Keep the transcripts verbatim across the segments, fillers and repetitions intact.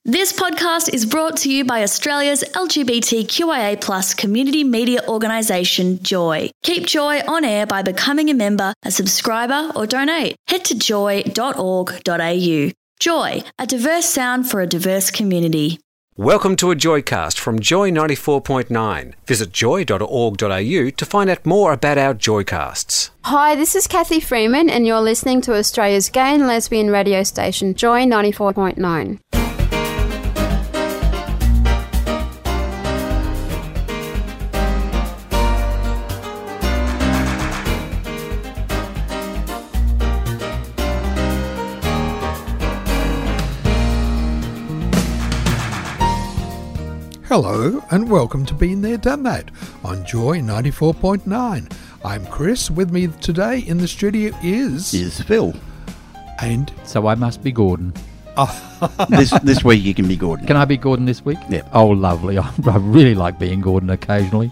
This podcast is brought to you by Australia's L G B T Q I A plus community media organisation, Joy. Keep Joy on air by becoming a member, a subscriber or donate. Head to joy dot org dot a u. Joy, a diverse sound for a diverse community. Welcome to a Joycast from Joy ninety-four point nine. Visit joy dot org dot a u to find out more about our Joycasts. Hi, this is Kathy Freeman and you're listening to Australia's gay and lesbian radio station, Joy ninety-four point nine. Hello and welcome to Been There Done That on Joy ninety-four point nine. I'm Chris. With me today in the studio is... Is Phil. And... So I must be Gordon. this this week you can be Gordon. Can I be Gordon this week? Yeah. Oh, lovely. I, I really like being Gordon occasionally.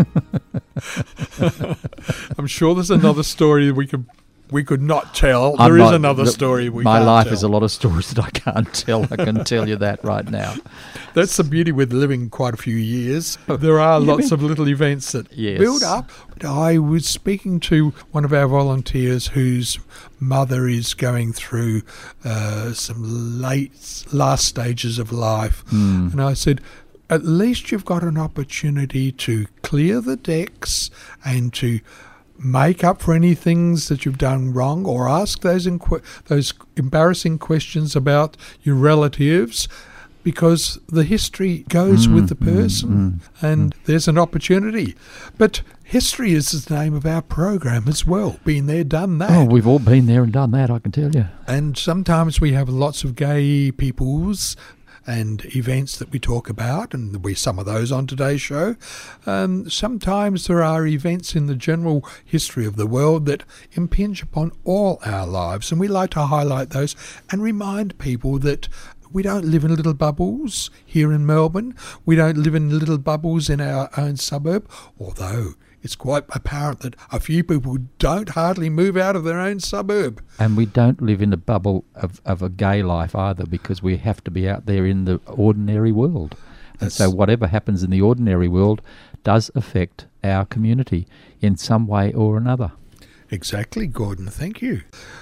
I'm sure there's another story we could we could not tell. I'm There is not- another the- story we My can't life tell. is a lot of stories that I can't tell. I can tell you that right now. That's the beauty with living quite a few years. There are lots of little events that Yes. build up. I was speaking to one of our volunteers whose mother is going through uh, some late last stages of life. Mm. And I said, at least you've got an opportunity to clear the decks and to make up for any things that you've done wrong, or ask those inqu- those embarrassing questions about your relatives, because the history goes Mm, with the mm, person, mm, and there's an opportunity. But history is the name of our program as well. Been there, done that. Oh, we've all been there and done that, I can tell you. And sometimes we have lots of gay peoples and events that we talk about, and there'll be some of those on today's show. Um, sometimes there are events in the general history of the world that impinge upon all our lives, and we like to highlight those and remind people that we don't live in little bubbles here in Melbourne. We don't live in little bubbles in our own suburb, although it's quite apparent that a few people don't hardly move out of their own suburb. And we don't live in a bubble of, of a gay life either, because we have to be out there in the ordinary world. And That's- so whatever happens in the ordinary world does affect our community in some way or another. Exactly, Gordon. Thank you.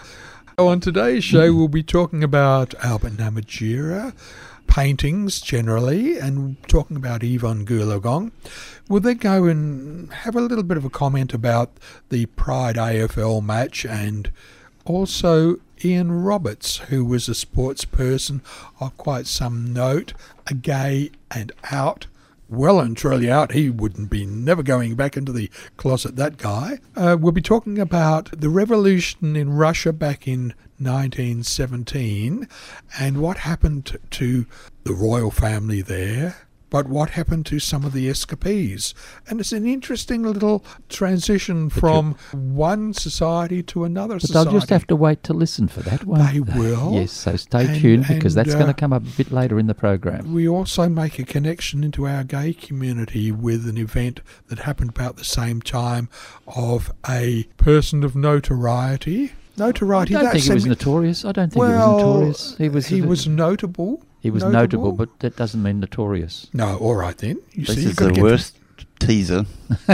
On today's show, we'll be talking about Albert Namatjira, paintings generally, and talking about Yvonne Goolagong. We'll then go and have a little bit of a comment about the Pride A F L match, and also Ian Roberts, who was a sports person of quite some note, a gay and out. Well and truly out. He wouldn't be never going back into the closet, that guy. Uh, we'll be talking about the revolution in Russia back in nineteen seventeen and what happened to the royal family there, but what happened to some of the escapees. And it's an interesting little transition from one society to another But society. they'll just have to wait to listen for that one. They will. Yes, so stay And- tuned, because and, that's uh, going to come up a bit later in the program. We also make a connection into our gay community with an event that happened about the same time of a person of notoriety. Notoriety. I don't that think he was seem- notorious. I don't think well, he was notorious. He was. He was notable. He was notable, but that doesn't mean notorious. No, all right then. You This see, you've is got to the get worst teaser.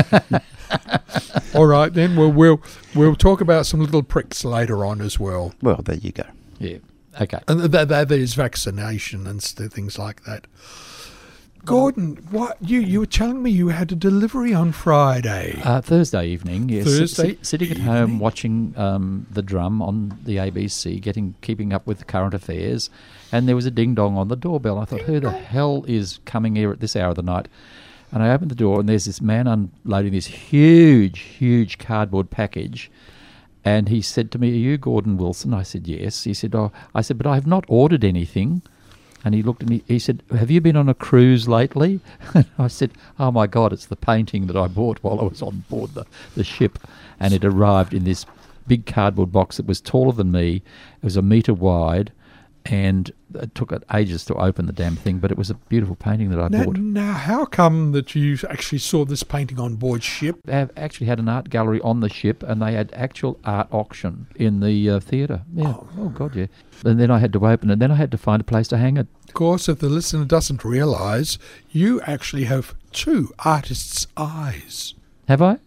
All right then. Well, we'll we'll talk about some little pricks later on as well. Well, there you go. Yeah. Okay. And th- th- there's vaccination and st- things like that. Gordon, what you you were telling me you had a delivery on Friday? Uh, Thursday evening, yes. Thursday Sit- sitting at evening. home watching um, The Drum on the A B C, getting keeping up with current affairs, and there was a ding-dong on the doorbell. I thought, who the hell is coming here at this hour of the night? And I opened the door, and there's this man unloading this huge, huge cardboard package. And he said to me, "Are you Gordon Wilson?" I said, "Yes." He said, "Oh," I said, "but I have not ordered anything." And he looked at me, he said, "Have you been on a cruise lately?" And I said, "Oh my God, it's the painting that I bought while I was on board the, the ship." And it arrived in this big cardboard box that was taller than me. It was a metre wide, and it took it ages to open the damn thing, but it was a beautiful painting that I Now, bought. now, how come that you actually saw this painting on board ship? They have actually had an art gallery on the ship, and they had actual art auction in the uh, theatre. Yeah. Oh. Oh. God, yeah. And then I had to open it, and then I had to find a place to hang it. Of course, if the listener doesn't realise, you actually have two artist's eyes. Have I?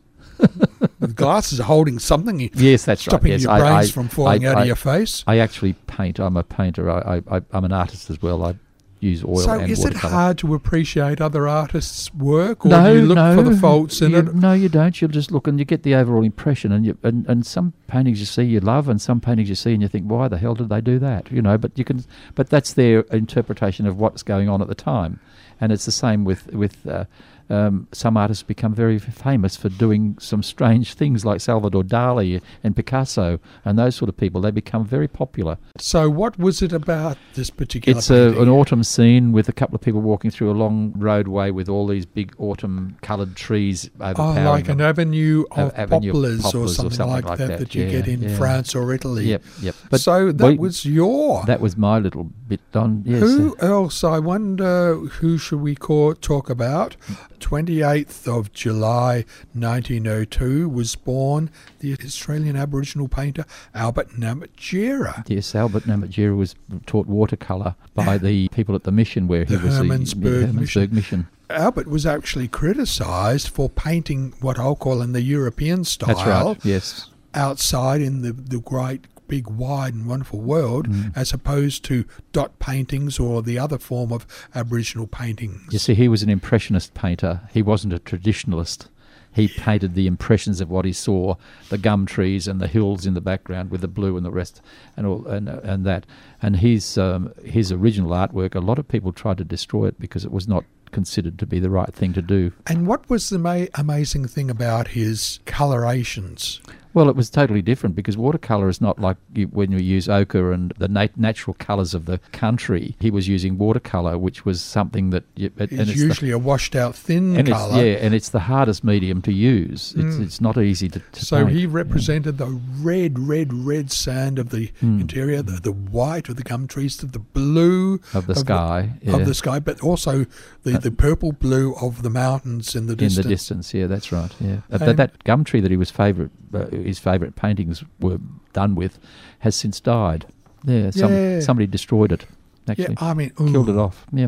The glasses are holding something. Yes, that's right. Stopping Yes, your I- brains I- from falling I- out I- of your face. I actually paint. I'm a painter. I, I, I'm an artist as well. I use oil So and is it watercolour. hard to appreciate other artists' work, or no, do you look no, for the faults in you, it? No, you don't. You'll just look and you get the overall impression. And, you, and and some paintings you see you love, and some paintings you see and you think, why the hell did they do that? You know, but you can. But that's their interpretation of what's going on at the time, and it's the same with with. Uh, Um, some artists become very famous for doing some strange things, like Salvador Dali and Picasso and those sort of people. They become very popular. So what was it about this particular It's a, painting? an autumn scene with a couple of people walking through a long roadway with all these big autumn-coloured trees Oh, overpowering like an them. avenue A- of avenue of poplars, or poplars or something, something like, like that that, that you yeah, get in yeah. France or Italy. Yep, yep. So that we- was your... That was my little bit on. Yes. Who uh, else, I wonder, who should we call, talk about? twenty-eighth of July nineteen oh two was born the Australian Aboriginal painter Albert Namatjira. Yes, Albert Namatjira was taught watercolour by the people at the mission where he The was Hermannsburg the Hermannsburg mission. mission. Albert was actually criticised for painting what I'll call in the European style That's right. Yes. outside in the, the great, big, wide and wonderful world, Mm. as opposed to dot paintings or the other form of Aboriginal paintings. You see, he was an impressionist painter. He wasn't a traditionalist. He painted the impressions of what he saw, the gum trees and the hills in the background with the blue and the rest, and all and and that. And his um, his original artwork, a lot of people tried to destroy it because it was not considered to be the right thing to do. And what was the ma- amazing thing about his colorations? Well, it was totally different because watercolour is not like you, when you use ochre and the nat- natural colours of the country. He was using watercolour, which was something that... You, and It's the- usually a washed-out thin and it's, colour. yeah, and it's the hardest medium to use. It's Mm. it's not easy to, to So paint. he represented the red, red, red sand of the Mm. interior, the, the white of the gum trees, the blue Of the sky, yeah. of the sky, but also the, the purple blue of the mountains in the in distance. the distance, yeah, that's right. Yeah, Uh, And- that, that gum tree that he was favourite, uh, his favourite paintings were done with, has since died. Yeah, some, Yeah. somebody destroyed it. Yeah, Actually, I mean, killed ooh. it off. Yeah,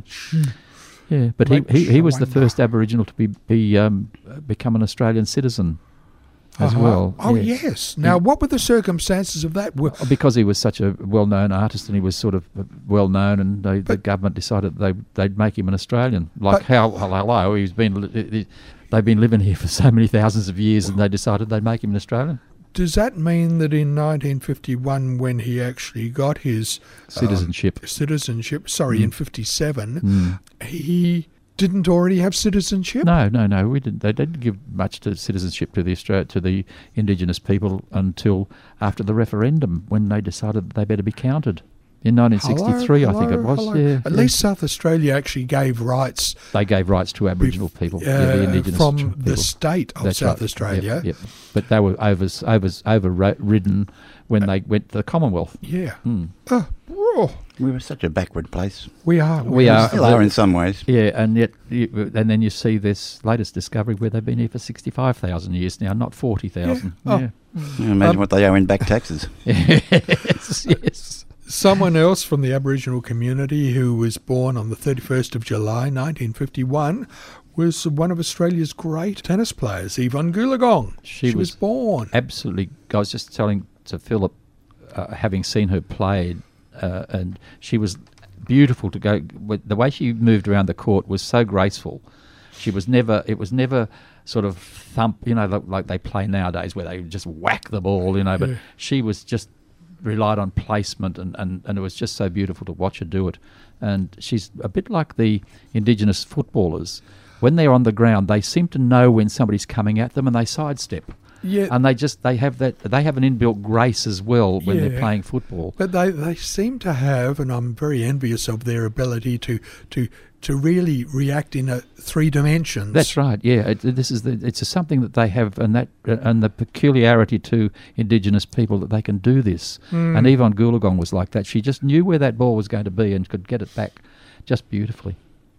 yeah. But he, Great he, he was the wonder. first Aboriginal to be be um, become an Australian citizen as Uh-huh. well. Oh, yeah. yes. Now, what were the circumstances of that? Were- Because he was such a well-known artist and he was sort of uh, well-known, and they, the But- government decided they they'd make him an Australian. Like But- how hello, he's been li- he- they've been living here for so many thousands of years, and they decided they'd make him an Australian Does that mean that in nineteen fifty-one, when he actually got his citizenship. um, citizenship, sorry, Mm. in fifty-seven, Mm. he didn't already have citizenship? No, no, no. We didn't. They didn't give much to citizenship to the Australia, to the Indigenous people until after the referendum, when they decided that they better be counted in nineteen sixty-three. Hello, I think it hello, was. hello. Yeah, At yeah. least South Australia actually gave rights they gave rights to Aboriginal people, uh, yeah, the Indigenous from people. the state of That's South right. Australia. Yep, yep. But they were over, over, overridden when they went to the Commonwealth. Yeah. Hmm. Oh, oh, We were such a backward place. we are. We are. Still are in some ways. Yeah, and yet, you, and then you see this latest discovery where they've been here for sixty-five thousand years now, not forty thousand. Yeah. Oh. Yeah. Imagine Um, what they owe in back taxes. yes, yes. Someone else from the Aboriginal community who was born on the thirty-first of July nineteen fifty-one was one of Australia's great tennis players, Yvonne Goolagong. She was, was born. Absolutely. I was just telling to Philip, uh, having seen her play, uh, and she was beautiful to go. With the way she moved around the court was so graceful. She was never. It was never sort of thump. You know, like, like they play nowadays, where they just whack the ball. You know, but Yeah. she was just relied on placement, and, and, and it was just so beautiful to watch her do it. And she's a bit like the Indigenous footballers. When they're on the ground, they seem to know when somebody's coming at them, and they sidestep. Yeah. And they just they have that they have an inbuilt grace as well when Yeah. they're playing football. But they, they seem to have, and I'm very envious of their ability to to to really react in a three dimensions. That's right. Yeah, it, this is the, it's a something that they have, and that uh, and the peculiarity to Indigenous people that they can do this. Mm. And Yvonne Goolagong was like that. She just knew where that ball was going to be and could get it back just beautifully.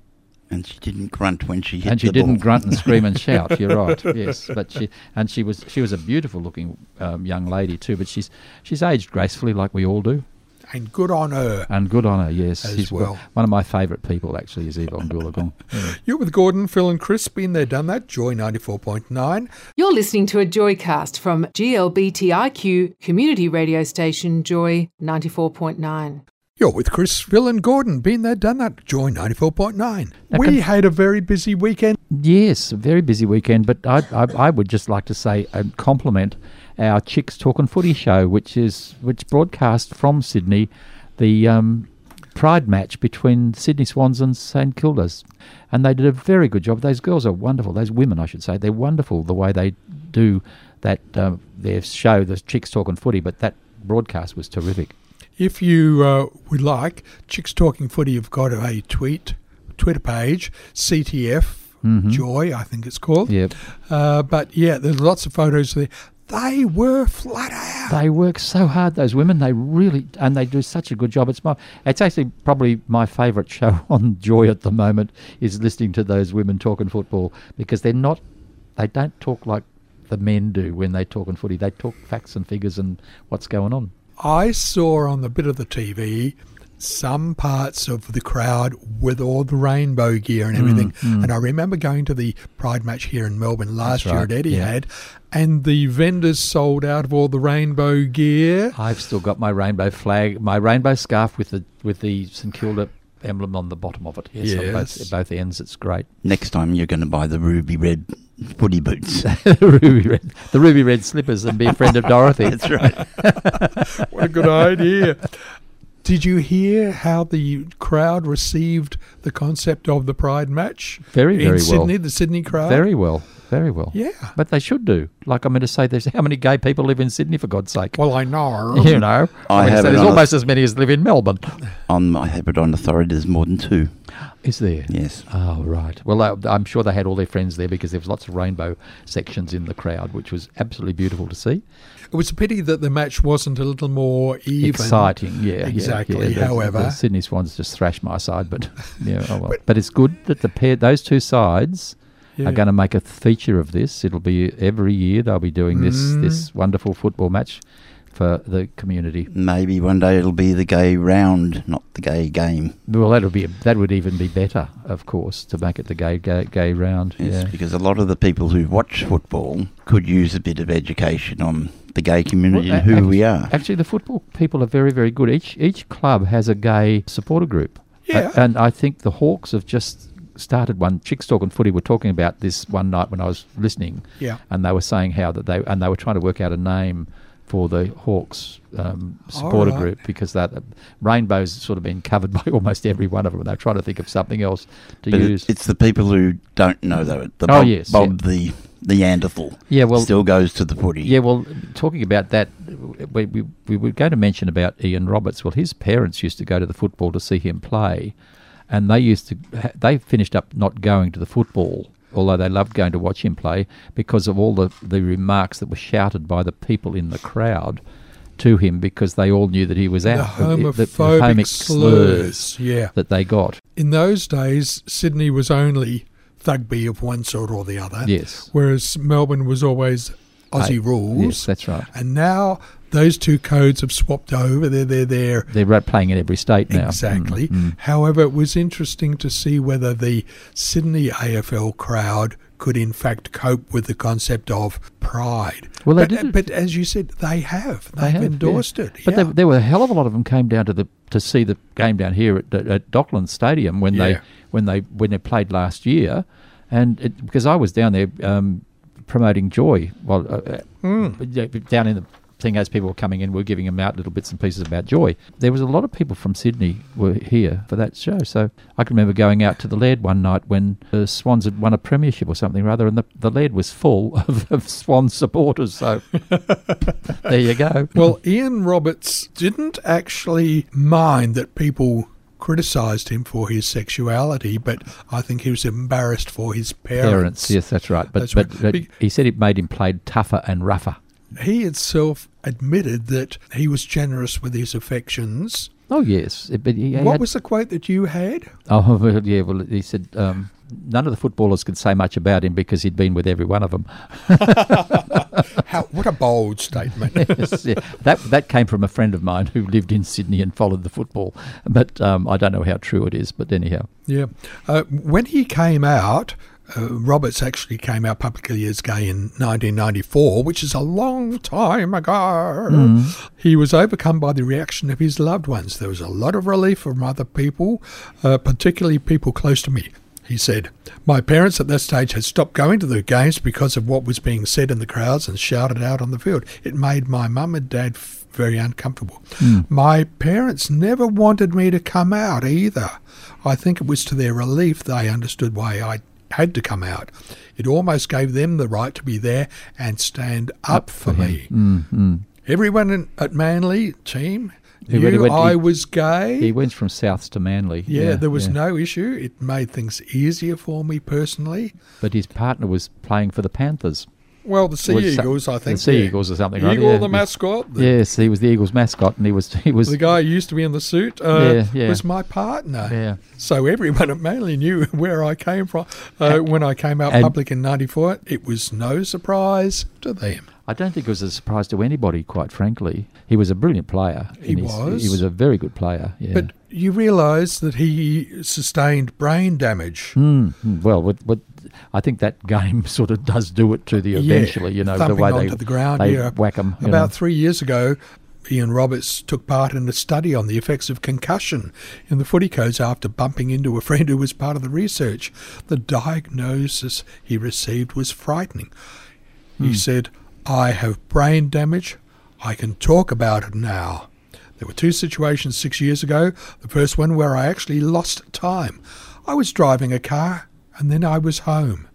And she didn't grunt when she hit And she the didn't ball. grunt and scream and shout. You're right. Yes, but she and she was she was a beautiful looking um, young lady too. But she's she's aged gracefully, like we all do. And good on her. And good on her, yes. As She's well. one of my favourite people, actually, is Yvonne Goolagong. Yeah. You're with Gordon, Phil and Chris. Been there, done that. Joy ninety-four point nine. You're listening to a Joycast from G L B T I Q community radio station Joy ninety-four point nine. You're with Chris, Phil and Gordon. Been there, done that. Joy ninety-four point nine. Now We can- had a very busy weekend. Yes, a very busy weekend, but I, I, I would just like to say and compliment our Chicks Talkin' Footy show, which is which broadcast from Sydney, the um, Pride match between Sydney Swans and St Kilda's, and they did a very good job. Those girls are wonderful. Those women, I should say, they're wonderful the way they do that. Um, their show, the Chicks Talkin' Footy, but that broadcast was terrific. If you uh, would like, Chicks Talking Footy have got a tweet, Twitter page, C T F Mhm. Joy, I think it's called. Yep. Uh, but yeah, there's lots of photos there. They were flat out. They work so hard, those women. They really, and they do such a good job. It's my, it's actually probably my favourite show on Joy at the moment is listening to those women talking football, because they're not, they don't talk like the men do when they talk in footy. They talk facts and figures and what's going on. I saw on the bit of the T V some parts of the crowd with all the rainbow gear and everything. mm. And I remember going to the Pride match here in Melbourne last That's year right, at yeah. Etihad, and the vendors sold out of all the rainbow gear. I've still got my rainbow flag, my rainbow scarf with the with the St Kilda emblem on the bottom of it. Yes, on Yes. both, both ends. It's great. Next time you're going to buy the ruby red footy boots. the ruby red, the ruby red slippers, and be a friend of Dorothy. That's right. What a good idea. Did you hear how the crowd received the concept of the Pride match? Very, very in well. Sydney, the Sydney crowd? Very well, very well. Yeah. But they should do. Like I'm going to say, there's how many gay people live in Sydney, for God's sake? Well, I know. You know, I I'm gonna have say it there's on a- almost as many as live in Melbourne. On my Hepadon Authority, there's more than two. Is there? Yes. Oh, right. Well, I- I'm sure they had all their friends there because there was lots of rainbow sections in the crowd, which was absolutely beautiful to see. It was a pity that the match wasn't a little more even. Exciting, yeah. yeah, Exactly. yeah. The- However- the Sydney Swans just thrashed my side, but yeah, oh well. But it's good that the pair, those two sides, Yeah. are going to make a feature of this. It'll be every year they'll be doing this Mm. this wonderful football match for the community. Maybe one day it'll be the gay round, not the gay game. Well, that'll be a, that would even be better, of course, to make it the gay gay, gay round. Yes, Yeah. because a lot of the people who watch football could use a bit of education on the gay community Well, and who ac- we are. Actually, the football people are very, very good. Each each club has a gay supporter group. Yeah. A- and I think the Hawks have just started one. Chicks Talking Footy were talking about this one night when I was listening. Yeah. And they were saying how that they and they were trying to work out a name for the Hawks um, supporter All right. group, because that uh, rainbow's sort of been covered by almost every one of them. And they're trying to think of something else to But it- use. it's the people who don't know, though. The Oh, Bob, yes, Bob the Neanderthal Yeah, well- still goes to the footy. Yeah, well, talking about that, we, we, we were going to mention about Ian Roberts. Well, his parents used to go to the football to see him play, and they used to. ha- They finished up not going to the football, although they loved going to watch him play, because of all the, the remarks that were shouted by the people in the crowd to him, because they all knew that he was The out. homophobic homic slurs. Yeah. that they got. In those days, Sydney was only Thugby of one sort or the other. Yes. Whereas Melbourne was always Aussie Hey, rules. Yes, that's right. And now those two codes have swapped over. They're, they're, they're They're ra- playing in every state now. Exactly. Mm, mm. However, it was interesting to see whether the Sydney A F L crowd could in fact cope with the concept of pride. Well, they but, did it- but as you said, they have. They've They have, endorsed yeah. it. But yeah. there, there were a hell of a lot of them came down to the to see the game down here at, at Docklands Stadium when Yeah. they when they when they played last year, and it, because I was down there um, promoting Joy, well, uh, uh, Mm. yeah, down in the thing as people were coming in, we were giving them out little bits and pieces about Joy. There was a lot of people from Sydney were here for that show. So I can remember going out to the Laird one night when the Swans had won a premiership or something rather, and the, the Laird was full of, of Swan supporters. So there you go. Well, Ian Roberts didn't actually mind that people criticised him for his sexuality, but I think he was embarrassed for his parents. Parents, yes, that's right. But, That's but, right. but Be- he said it made him play tougher and rougher. He himself admitted that he was generous with his affections. Oh, yes. It- But he What had, was the quote that you had? Oh, well, yeah, well, he said um, none of the footballers could say much about him because he'd been with every one of them. How, what a bold statement. Yes, yeah. That that came from a friend of mine who lived in Sydney and followed the football. But um, I don't know how true it is, but anyhow. Yeah. Uh, when he came out, uh, Roberts actually came out publicly as gay in nineteen ninety-four, which is a long time ago. Mm. He was overcome by the reaction of his loved ones. There was a lot of relief from other people, uh, particularly people close to me. He said, "My parents at that stage had stopped going to the games because of what was being said in the crowds and shouted out on the field. It made my mum and dad f- very uncomfortable. Mm. My parents never wanted me to come out either. I think it was to their relief they understood why I had to come out. It almost gave them the right to be there and stand up, for me. Mm, mm. Everyone in, at Manly team He knew went- he went- I he- was gay. He went from Souths to Manly. yeah, there was yeah. no issue. It made things easier for me personally. But his partner was playing for the Panthers. Well, the Sea Was so- Eagles, I think. The Sea yeah. Eagles or something, right? Eagle, Yeah. the mascot. The, Yes, he was the Eagles mascot, and he was he was the guy who used to be in the suit uh, Yeah, yeah. was my partner. Yeah. So everyone at Manly knew where I came from. Uh, when I came out and- public in ninety-four, it was no surprise to them. I don't think it was a surprise to anybody, quite frankly. He was a brilliant player. He in his- was. He was a very good player. Yeah. But you realise that he sustained brain damage. Mm, mm, well, with, with, I think that game sort of does do it to the Yeah, eventually. You know, the thumping way onto they the ground, they yeah. whack them. About three years ago, Ian Roberts took part in a study on the effects of concussion in the footy codes after bumping into a friend who was part of the research. The diagnosis he received was frightening. He Hmm. said, "I have brain damage. I can talk about it now." There were two situations six years ago. The first one where I actually lost time. I was driving a car and then I was home.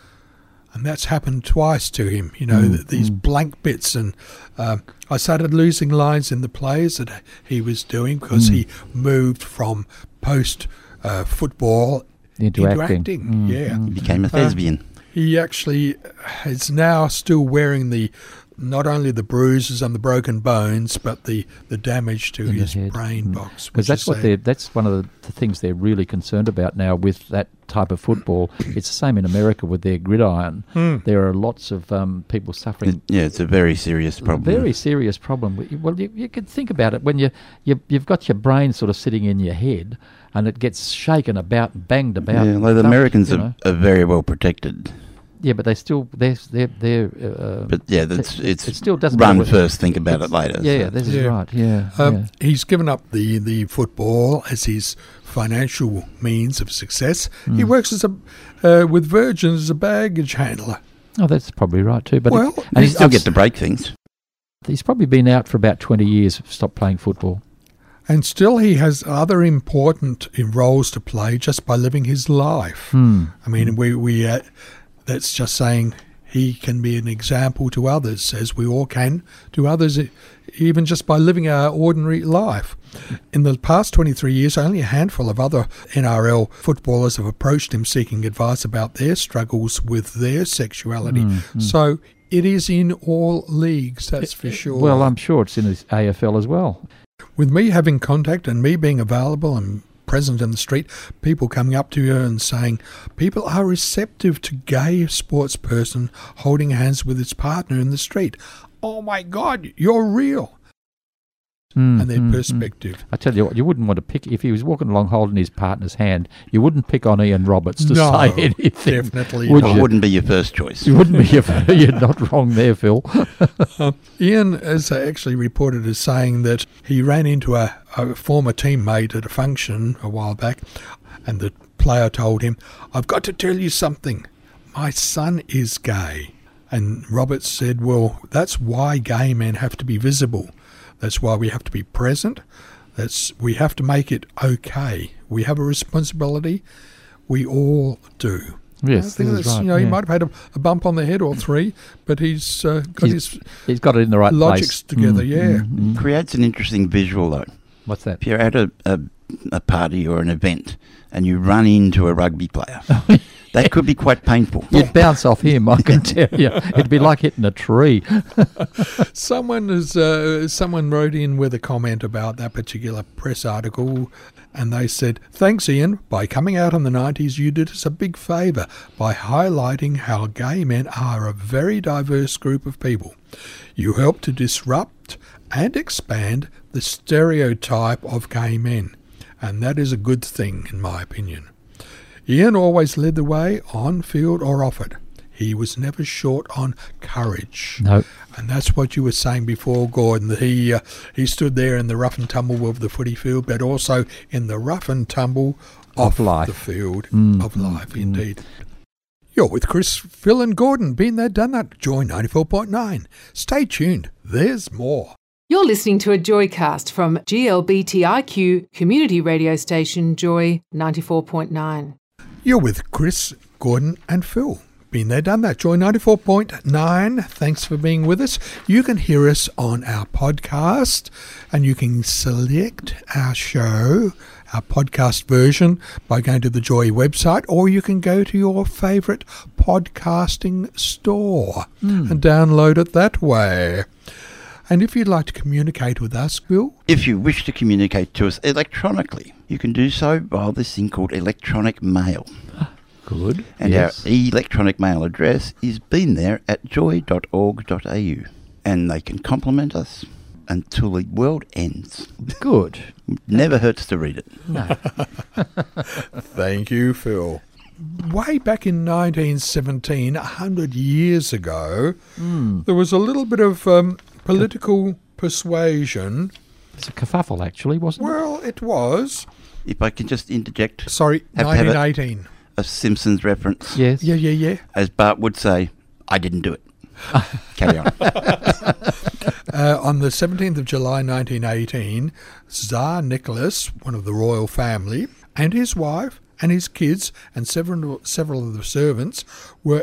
And that's happened twice to him, you know, th- these blank bits. And um, I started losing lines in the plays that he was doing because he moved from post uh, football Into into acting. acting. Mm, Yeah. He became a thespian. He actually is now still wearing the not only the bruises and the broken bones, but the, the damage to In the his head. brain Mm. box. Because which that's is what sad. they're that's one of the, the things they're really concerned about now with that type of football. It's the same in America with their gridiron. Hmm. There are lots of um, people suffering. It- yeah, it's a very serious problem. Very serious problem. Well, you, you can think about it when you, you you've got your brain sort of sitting in your head, and it gets shaken about, and banged about. Yeah, and like the stuff, Americans you are, know. are very well protected. Yeah, but they still they're they're, they're uh, But yeah, that's it- it's it still doesn't run matter. first, think about it later. Yeah, so- yeah, this is Yeah. right. Yeah, Um, yeah. He's given up the, the football as his financial means of success. He Hmm. works as a uh, with Virgin as a baggage handler. Oh, that's probably right too. But Well, and You he's, still get to break things. he's probably been out for about twenty years. Stopped playing football. And still he has other important roles to play just by living his life. Hmm. I mean, we, we uh, that's just saying he can be an example to others, as we all can to others, e- even just by living our ordinary life. In the past twenty-three years, only a handful of other N R L footballers have approached him seeking advice about their struggles with their sexuality. Mm, So it is in all leagues, that's for sure. Well, I'm sure it's in the A F L as well. With me having contact and me being available and present in the street, people coming up to you and saying, people are receptive to gay sports person holding hands with his partner in the street. Oh my God, you're real. Mm, And their mm, mm. perspective. I tell you what, you wouldn't want to pick if he was walking along holding his partner's hand. You wouldn't pick on Ian Roberts to No, say anything. definitely would not. It you? wouldn't be your first choice. You wouldn't be. You're not wrong there, Phil. Ian is actually reported as saying that he ran into a, a former teammate at a function a while back, and the player told him, "I've got to tell you something. My son is gay." And Roberts said, well, that's why gay men have to be visible. That's why we have to be present. That's we have to make it okay. We have a responsibility. We all do. Yes, I think this is that's, right. you know, yeah. he might have had a, a bump on the head or three, but he's uh, got He's- his He's got it in the right logics place. together, Mm, yeah. mm, mm. Creates an interesting visual, though. What's that? If you're at a, a, a party or an event and you run into a rugby player, that could be quite painful. You'd bounce off him, I can tell you. It'd be like hitting a tree. Someone is uh, someone wrote in with a comment about that particular press article, and they said, "Thanks, Ian. By coming out in the nineties, you did us a big favour by highlighting how gay men are a very diverse group of people. You helped to disrupt and expand the stereotype of gay men, and that is a good thing, in my opinion. Ian always led the way, on field or off it. He was never short on courage." No. And that's what you were saying before, Gordon, that he uh, he stood there in the rough and tumble of the footy field, but also in the rough and tumble Of of life. the field Mm, of life, mm, indeed. You're with Chris, Phil and Gordon. Been there, done that. Joy ninety-four point nine. Stay tuned. There's more. You're listening to a Joycast from G L B T I Q community radio station Joy ninety-four point nine. You're with Chris, Gordon and Phil. Been there, done that. Joy ninety-four point nine. Thanks for being with us. You can hear us on our podcast, and you can select our show, our podcast version, by going to the Joy website, or you can go to your favourite podcasting store and download it that way. And if you'd like to communicate with us, Phil, If you wish to communicate to us electronically, you can do so via this thing called electronic mail. Good. And yes. our electronic mail address is been there at joy dot org dot a u. And they can compliment us until the world ends. Good. Never hurts to read it. No. thank you, Phil. Way back in nineteen seventeen, a hundred years ago, Mm. there was a little bit of um, political persuasion. It's a kerfuffle, actually, wasn't it? Well, it was. If I can just interject Sorry, Have to have it. nineteen eighteen. a Simpsons reference. Yes. Yeah, yeah, yeah. As Bart would say, I didn't do it. Carry on. Uh, on the seventeenth of July nineteen eighteen, Tsar Nicholas, one of the royal family, and his wife and his kids and several several of the servants were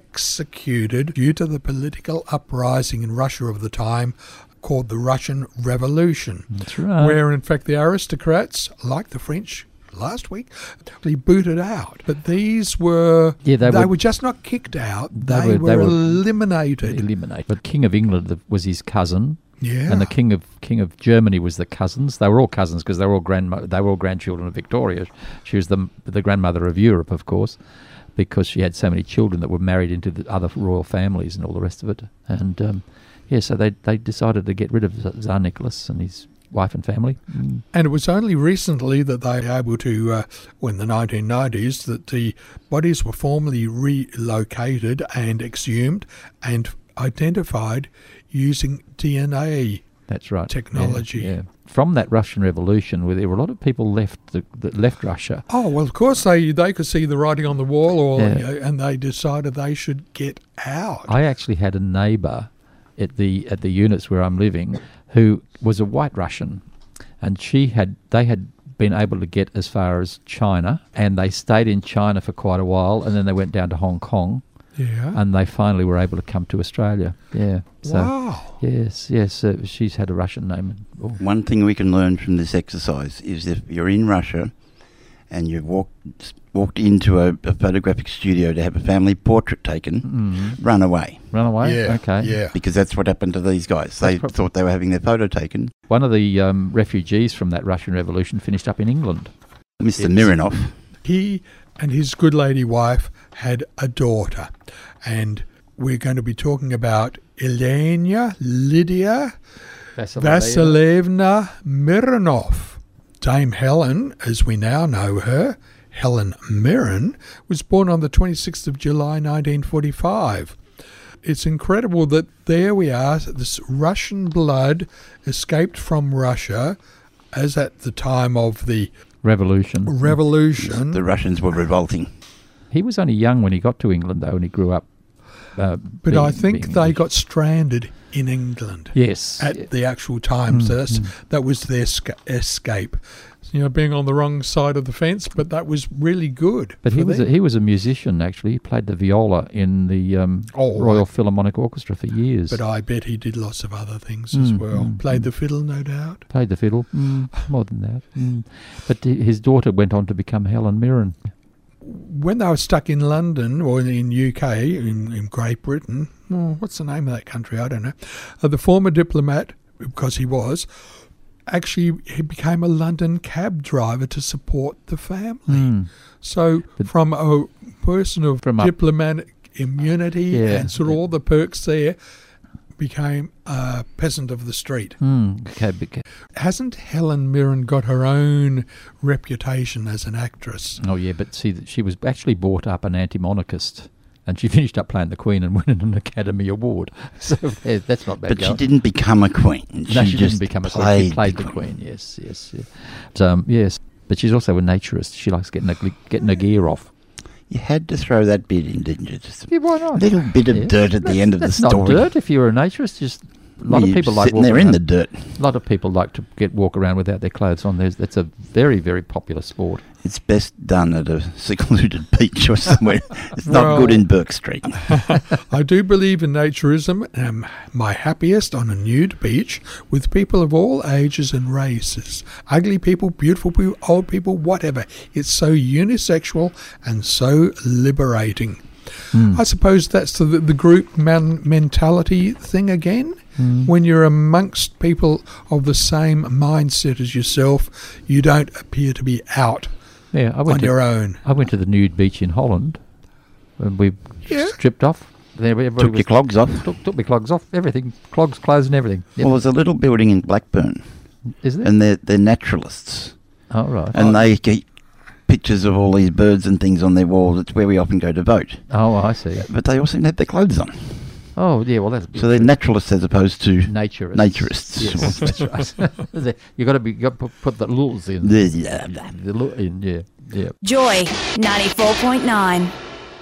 executed due to the political uprising in Russia of the time called the Russian Revolution, That's right. where in fact the aristocrats, like the French last week, they booted out. But these were Yeah, they they were- were just not kicked out, They they, were- were, they were eliminated. Eliminate. But King of England the- was his cousin, Yeah. and the King of King of Germany was the cousins. They were all cousins because they were all grandmo- They were all grandchildren of Victoria. She was the the grandmother of Europe, of course, because she had so many children that were married into the other royal families and all the rest of it. And um, yeah, so they they decided to get rid of Tsar Nicholas and his wife and family. Mm. And it was only recently that they were able to, uh, well, in the nineteen nineties, that the bodies were formally relocated and exhumed and identified using D N A. That's right. Technology. Yeah, yeah. From that Russian Revolution, where there were a lot of people left the, that left Russia. Oh, well, of course, they, they could see the writing on the wall, or Yeah. you know, and they decided they should get out. I actually had a neighbour at the at the units where I'm living who was a white Russian, and she had they had been able to get as far as China, and they stayed in China for quite a while, and then they went down to Hong Kong, yeah. and they finally were able to come to Australia. Yeah. So Wow. yes, yes, uh, she's had a Russian name. Oh. One thing we can learn from this exercise is if you're in Russia and you've walked walked into a, a photographic studio to have a family portrait taken, Mm. run away. Run away. Yeah. Okay. Yeah. Because that's what happened to these guys. They prob- thought they were having their photo taken. One of the um, refugees from that Russian Revolution finished up in England. Mister It's- Mironov. He and his good lady wife had a daughter, and we're going to be talking about Elena Lydia Vasilevna Mironov. Dame Helen, as we now know her, Helen Mirren, was born on the twenty-sixth of July nineteen forty-five. It's incredible that there we are, this Russian blood escaped from Russia, as at the time of the Revolution. revolution. The Russians were revolting. He was only young when he got to England, though, and he grew up. Uh, But being, I think being they English. got stranded in England yes at the actual time. Mm, so that's, mm. that was their sca- escape. You know, being on the wrong side of the fence, but that was really good. But he for was a, them. he was a musician actually. He played the viola in the um, Oh, Royal right. Philharmonic Orchestra for years. But I bet he did lots of other things as Mm, well. mm, Played mm. the fiddle, no doubt. Played the fiddle. Mm, more than that. Mm. But hi- his daughter went on to become Helen Mirren. When they were stuck in London or in U K, in, in Great Britain, oh, what's the name of that country? I don't know. Uh, the former diplomat, because he was, actually he became a London cab driver to support the family. Mm. So But- from a person of From up- diplomatic immunity Yeah. and sort of all the perks there, became a peasant of the street. Mm. Okay, beca- Hasn't Helen Mirren got her own reputation as an actress? oh yeah, but see, that she was actually brought up an anti-monarchist, and she finished up playing the Queen and winning an Academy Award. So yeah, that's not bad. But she going. didn't become a queen. No, she, just didn't become a queen. played She played the queen. Yes, yes, yeah. But, um, yes. But she's also a naturist. She likes getting a getting a gear off. You had to throw that bit in, didn't you? Just a Yeah, why not? little bit of Yeah. dirt at the end of the That's story. not dirt if you're a naturist. Just a lot You're of people like sitting walking there in around. the dirt. A lot of people like to get walk around without their clothes on. There's that's a very very popular sport. It's best done at a secluded beach or somewhere. It's not Well- good in Burke Street. I do believe in naturism and am my happiest on a nude beach with people of all ages and races. Ugly people, beautiful people, old people, whatever. It's so unisexual and so liberating. I suppose that's the, the group man mentality thing again. When you're amongst people of the same mindset as yourself, you don't appear to be out Yeah, I went on to your own. I went to the nude beach in Holland, and we Yeah. stripped off. There, everybody Took your was- clogs off. Took, took my clogs off. Everything, clogs, clothes, and everything. Yep. Well, there's a little building in Blackburn, Is there? and they're, they're naturalists. oh right. And they keep pictures of all these birds and things on their walls. It's where we often go to vote. oh, I see. But they all seem to have their clothes on. Oh yeah. Well, that's So they're naturalists as opposed to... naturists. naturists. Yes, that's right. You got to be. Got to put the lulls in. The lul in. Yeah. Yeah. Joy ninety-four point nine.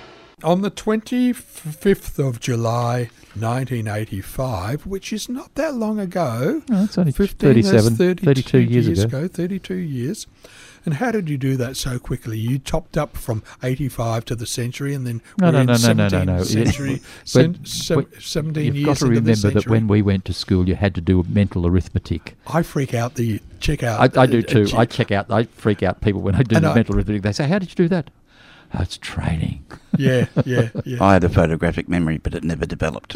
On the twenty-fifth of July, nineteen eighty-five, which is not that long ago. Oh, that's only fifteen, that's thirty-seven, thirty-two thirty-two years ago. thirty-two years. And how did you do that so quickly? You topped up from eighty-five to the century and then No, we're no, in no, no, no, no, seventeenth no. century, But- cen- se- but seventeen You've years got to into the remember century. that when we went to school, you had to do mental arithmetic. I freak out the check out. I, I do uh, too. che- I check out. I freak out people when I do And the I- mental arithmetic. They say, "How did you do that?" Oh, it's training. Yeah, yeah, yeah. I had a photographic memory, but it never developed.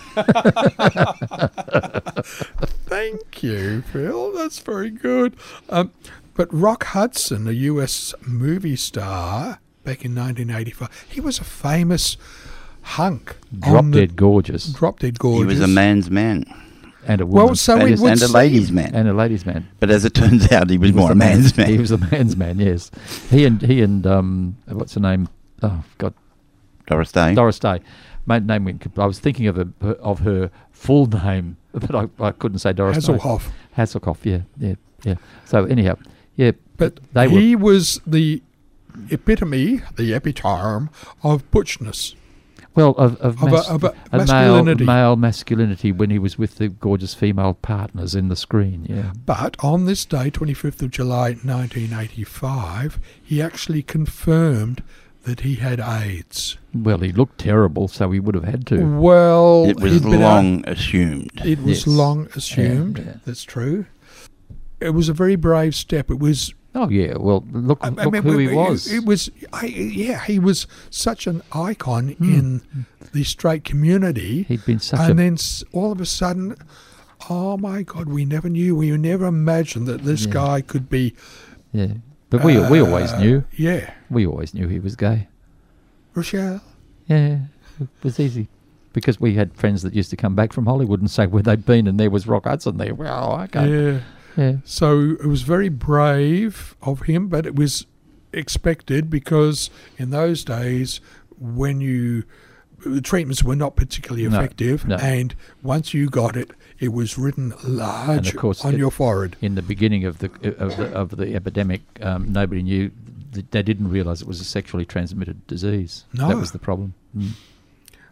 Thank you, Phil. That's very good. Um, but Rock Hudson, a U S movie star back in nineteen eighty-five, he was a famous hunk. Drop on the- dead gorgeous, Drop dead gorgeous. He was a man's man. and a woman, Well, so and, it a- would and a seem- ladies' man. and a ladies' man. But as it turns out, he was, He more the a man's man. He was a man's man. Yes, he and he and um, what's her name? Oh God, Doris Day. Doris Day. My name went. I was thinking of her, of her full name, but I, I couldn't say Doris Day. Hasselhoff. Hasselhoff. Yeah, yeah, yeah. So anyhow, yeah. But they were. he was the epitome, the epitome of butchness. Well, of, of, Of a- mas- of a a masculinity. male, male masculinity when he was with the gorgeous female partners in the screen, yeah. But on this day, twenty-fifth of July, nineteen eighty-five, he actually confirmed that he had AIDS. Well, he looked terrible, so he would have had to. Well, It was he'd been long assumed. out- it was Yes. long assumed. Yeah, yeah. That's true. It was a very brave step. It was. Oh, yeah, well, look, I- I look mean, who he it- was. It, was. I, yeah, he was such an icon Hmm. in the straight community. He'd been such and a... then s- all of a sudden, oh my God, we never knew, we never imagined that this Yeah. guy could be. Yeah, but we we always uh, knew. Yeah, We always knew he was gay. Rochelle. Yeah, it was easy. Because we had friends that used to come back from Hollywood and say where they'd been, and there was Rock Hudson there. Well, okay. Yeah. Yeah. So it was very brave of him, but it was expected because in those days, when you the treatments were not particularly No, effective, no. and once you got it, it was written large And of course on it- your forehead. In the beginning of the of the, of the epidemic, um, nobody knew. Th- They didn't realise it was a sexually transmitted disease. No. That was the problem. Mm.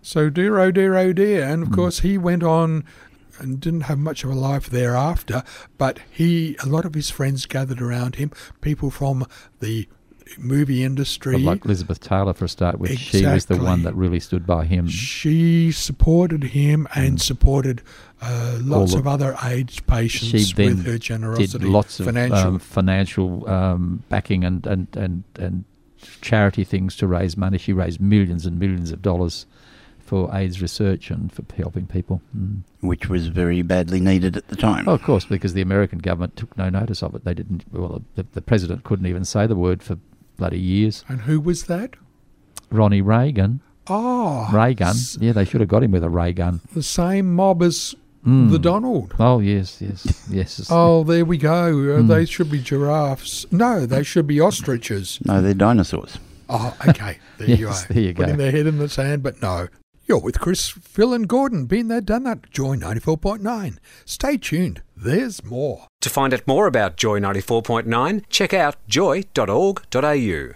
So dear, oh dear, oh dear. And of mm. course, he went on and didn't have much of a life thereafter, but he, a lot of his friends gathered around him, people from the movie industry. Well, like Elizabeth Taylor, for a start with. Exactly. She was the one that really stood by him. She supported him and mm. supported uh, lots the, of other AIDS patients with her generosity. Did lots financial. of um, financial um, backing and, and, and, and charity things to raise money. She raised millions and millions of dollars for AIDS research and for helping people. Mm. Which was very badly needed at the time. Oh, of course, because the American government took no notice of it. They didn't, well, the, the president couldn't even say the word for bloody years. And who was that? Ronnie Reagan. Oh. Ray gun. Yeah, they should have got him with a ray gun. The same mob as mm. the Donald. Oh, yes, yes, yes. Oh, there we go. Uh, mm. They should be giraffes. No, they should be ostriches. No, they're dinosaurs. Oh, okay. There yes, you are. There you Putting go. their head in the sand, but no. You're with Chris, Phil and Gordon. Been there, done that. Joy ninety-four point nine. Stay tuned. There's more. To find out more about Joy ninety-four point nine, check out joy dot org dot a u.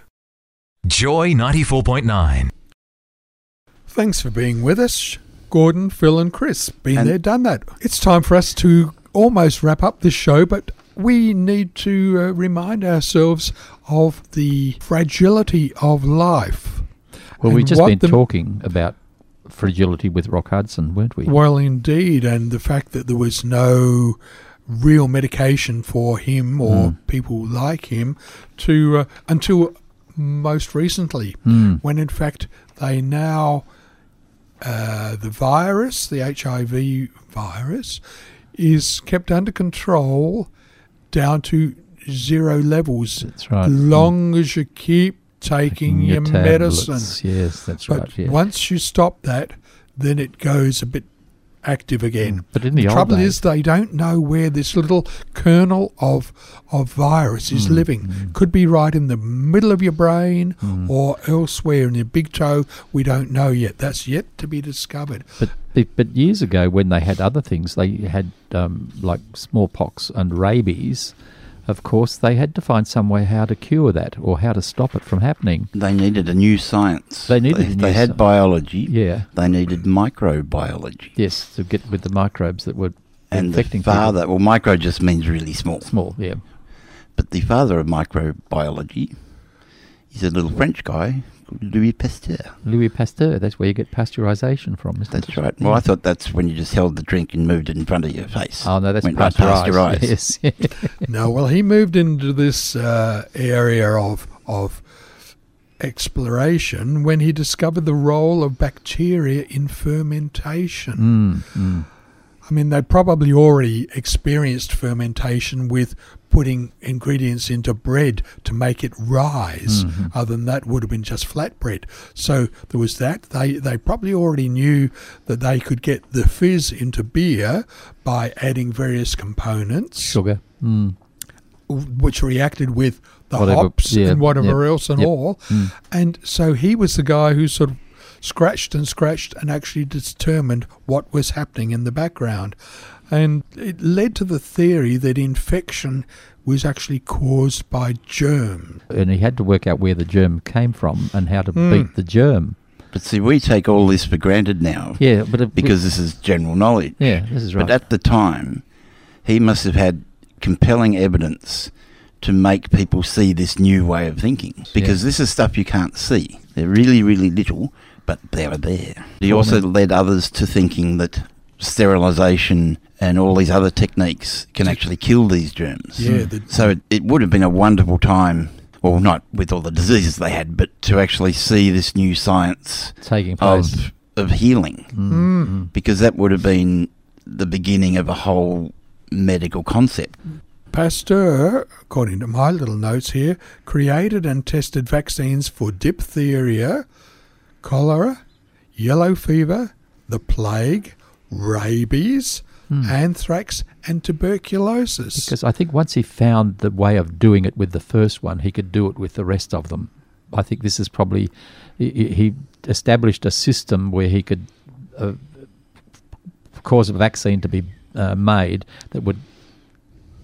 Joy ninety-four point nine. Thanks for being with us. Gordon, Phil and Chris. Been And- there, done that. It's time for us to almost wrap up this show, but we need to uh, remind ourselves of the fragility of life. Well, we've and just what been the- talking about fragility with Rock Hudson, weren't we? Well, indeed, and the fact that there was no real medication for him or Mm. people like him to uh, until most recently, Mm. when in fact they now uh, the virus, the H I V virus, is kept under control down to zero levels. That's right. As long as you keep taking your, tablets. medicine. Yes, that's But right. Yeah. once you stop that, then it goes a bit active again. But in the, The old trouble days, is they don't know where this little kernel of of virus is Mm, living. mm. Could be right in the middle of your brain Mm. or elsewhere in your big toe. We don't know yet. That's yet to be discovered. But, but but years ago, when they had other things, they had um, like smallpox and rabies. Of course, they had to find some way how to cure that or how to stop it from happening. They needed a new science. They needed They, a new they had sci- biology. Yeah. They needed microbiology. Yes, to get with the microbes that were And infecting the father, well, micro just means really small. people. Small, yeah. But the father of microbiology is a little French guy called Louis Pasteur. Louis Pasteur, that's where you get pasteurisation from, isn't That's it? right. Well, I thought that's when you just held the drink and moved it in front of your face. Oh, no, that's Went right pasteurised. past your eyes. Yes. No, well, he moved into this uh, area of of exploration when he discovered the role of bacteria in fermentation. mm, mm. I mean, they probably already experienced fermentation with putting ingredients into bread to make it rise. Mhm. Other than that, would have been just flatbread. So there was that. They they probably already knew that they could get the fizz into beer by adding various components, Sugar. Mm. which reacted with the Whatever, hops yeah, and whatever yep, else and yep. all. Mm. And so he was the guy who sort of scratched and scratched and actually determined what was happening in the background. And it led to the theory that infection was actually caused by germs. And he had to work out where the germ came from and how to Mm. beat the germ. But see, we take all this for granted now Yeah, but it, because this is general knowledge. yeah, this is right. But at the time, he must have had compelling evidence to make people see this new way of thinking. Because Yeah. this is stuff you can't see. They're really, really little, but they were there. He Well, also then- led others to thinking that sterilisation and all these other techniques can actually kill these germs. Yeah, the- So it, it would have been a wonderful time, well, not with all the diseases they had, but to actually see this new science taking place. of of healing, Mm, Mm. mm. because that would have been the beginning of a whole medical concept. Pasteur, according to my little notes here, created and tested vaccines for diphtheria, cholera, yellow fever, the plague, rabies, Hmm. anthrax, and tuberculosis. Because I think once he found the way of doing it with the first one, he could do it with the rest of them. I think this is probably, he, he established a system where he could uh, cause a vaccine to be uh, made that would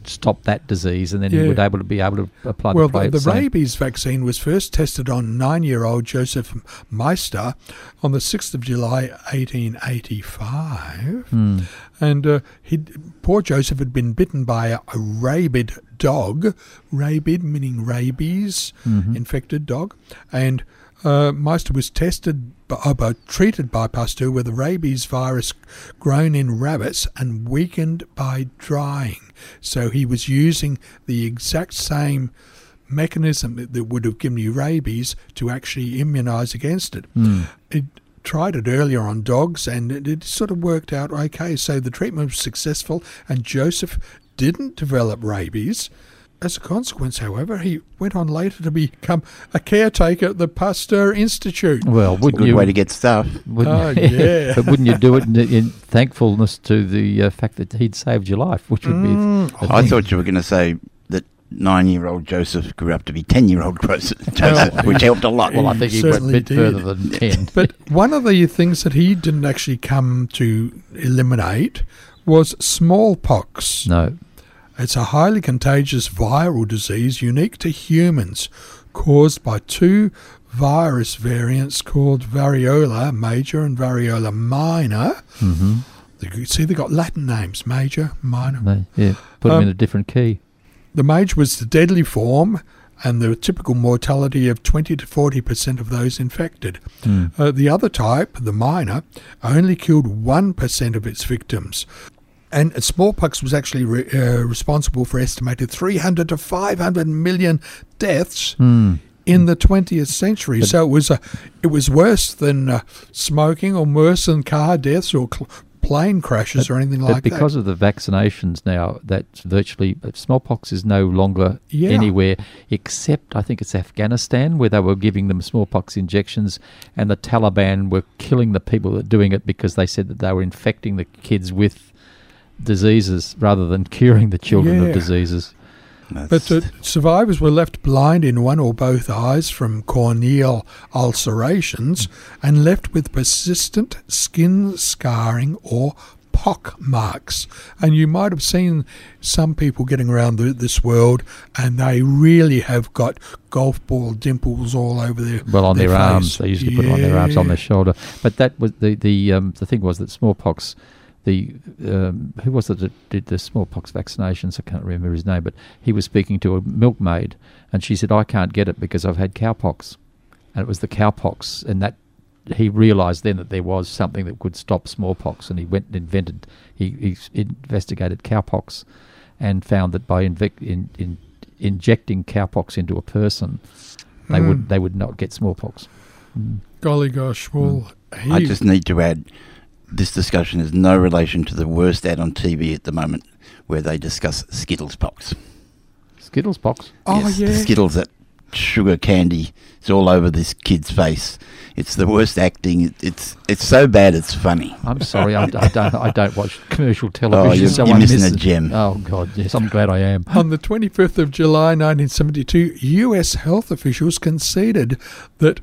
stop that disease, and then Yeah. he would able to be able to apply Well, the play. the, the same. rabies vaccine was first tested on nine-year-old Joseph Meister on the sixth of July, eighteen eighty-five. Mm. And uh, he, poor Joseph had been bitten by a, a rabid dog, rabid meaning rabies, Mhm. infected dog, and uh, Meister was tested, by, uh, by, treated by Pasteur with a rabies virus grown in rabbits and weakened by drying. So he was using the exact same mechanism that, that would have given you rabies to actually immunise against it. Mm. It tried it earlier on dogs, and it, it sort of worked out okay. So the treatment was successful, and Joseph didn't develop rabies. As a consequence, however, he went on later to become a caretaker at the Pasteur Institute. Well, wouldn't Good you? way to get stuff. Wouldn't, Oh, yeah. But wouldn't you do it in, in thankfulness to the uh, fact that he'd saved your life, which would Mm. be. a I thing. thought you were going to say that nine-year-old Joseph grew up to be ten-year-old Joseph, Joseph which helped a lot. Well, I think he went a certainly bit did. further than ten. But one of the things that he didn't actually come to eliminate was smallpox. No. It's a highly contagious viral disease unique to humans, caused by two virus variants called variola major and variola minor. Mm-hmm. You see, they got Latin names, major, minor. No, yeah, put him Um, in a different key. The major was the deadly form, and the typical mortality of twenty to forty percent of those infected. Mm. Uh, the other type, the minor, only killed one percent of its victims. And smallpox was actually re- uh, responsible for estimated three hundred to five hundred million deaths Mm. in the twentieth century. But- so it was a, it was worse than uh, smoking, or worse than car deaths or cl- plane crashes or anything But like because that. of the vaccinations now, that's virtually smallpox is no longer Yeah. anywhere except I think it's Afghanistan, where they were giving them smallpox injections, and the Taliban were killing the people that were doing it because they said that they were infecting the kids with diseases rather than curing the children Yeah. of diseases. But uh, survivors were left blind in one or both eyes from corneal ulcerations and left with persistent skin scarring or pock marks. And you might have seen some people getting around the, this world, and they really have got golf ball dimples all over their Well, on their, face. arms, they usually put it on their arms, on their Yeah. shoulder. But that was the the um, the thing was that smallpox. The um, who was it that did the smallpox vaccinations? I can't remember his name, but he was speaking to a milkmaid, and she said, "I can't get it because I've had cowpox," and it was the cowpox, and that he realised then that there was something that could stop smallpox, and he went and invented, he, he investigated cowpox, and found that by invic- in, in injecting cowpox into a person, they Mm. would they would not get smallpox. Mm. Golly gosh, well, he, I just need to add, this discussion has no relation to the worst ad on T V at the moment, where they discuss Skittles pox. Skittles pox. oh Yes, yeah, the Skittles, that sugar candy, is all over this kid's face. It's the worst acting. It, it's it's so bad it's funny. I'm sorry, I, I don't I don't watch commercial television. Oh, you're, so you're I missing miss a it. gem. Oh God, yes, I'm glad I am. On the twenty-fifth of July nineteen seventy-two, U S health officials conceded that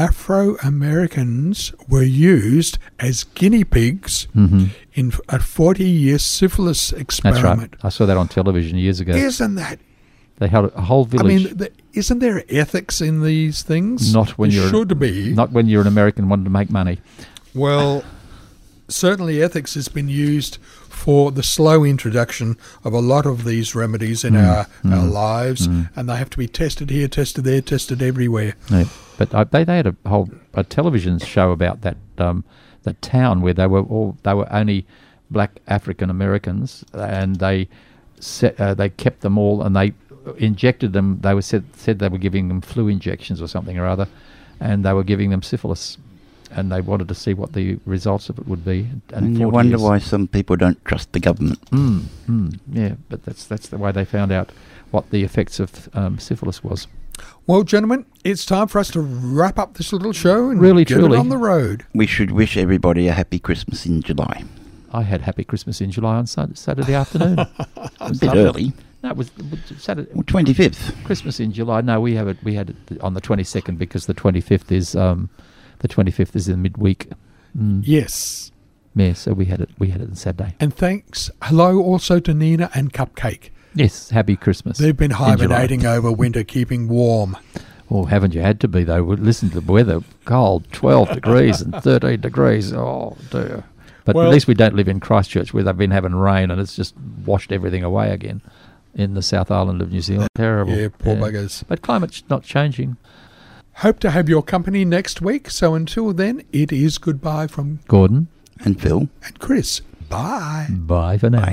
Afro-Americans were used as guinea pigs Mm-hmm. in a forty-year syphilis That's experiment. right. I saw that on television years ago. Isn't that? They held a whole I village. mean, the, isn't there ethics in these things? Not when There you're should be. not when you're an American wanting to make money. Well, certainly ethics has been used for the slow introduction of a lot of these remedies in Mm, our, our mm, lives, mm. and they have to be tested here, tested there, tested everywhere. Yeah. But I, they they had a whole a television show about that um, that town where they were all they were only black African Americans, and they set, uh, they kept them all and they injected them. They were said said they were giving them flu injections or something or other, and they were giving them syphilis, and they wanted to see what the results of it would be. And you forty wonder years- why some people don't trust the government. Mm, mm, yeah, but that's that's the way they found out what the effects of um, syphilis was. Well, gentlemen, it's time for us to wrap up this little show and Really, get truly. it on the road. We should wish everybody a happy Christmas in July. I had Happy Christmas in July on Sat- Saturday afternoon. A bit early. No, it was, it was Saturday. Well, twenty-fifth. Christmas in July. No, we have it. We had it on the twenty-second because the twenty-fifth is um, the twenty-fifth is in midweek. Mm. Yes. Yeah, so we had it. We had it on Saturday. And thanks. Hello also to Nina and Cupcake. Yes, happy Christmas. They've been in July. hibernating over winter, keeping warm. Well, haven't you had to be, though? Listen to the weather. Cold, twelve degrees and thirteen degrees. Oh, dear. But Well- at least we don't live in Christchurch where they've been having rain and it's just washed everything away again in the South Island of New Zealand. Terrible. Yeah, poor buggers. But climate's not changing. Hope to have your company next week. So until then, it is goodbye from Gordon, And Phil. and Chris. Bye. bye for now. Bye.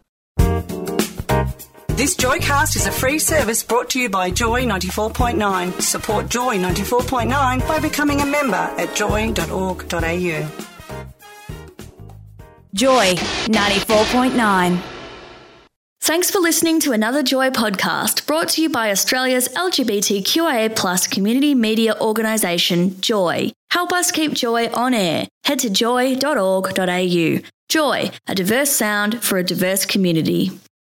This Joycast is a free service brought to you by Joy ninety-four point nine. Support Joy ninety-four point nine by becoming a member at joy dot org dot a u. Joy ninety-four point nine. Thanks for listening to another Joy podcast brought to you by Australia's L G B T Q I A plus community media organisation, Joy. Help us keep Joy on air. Head to joy dot org dot a u. Joy, a diverse sound for a diverse community.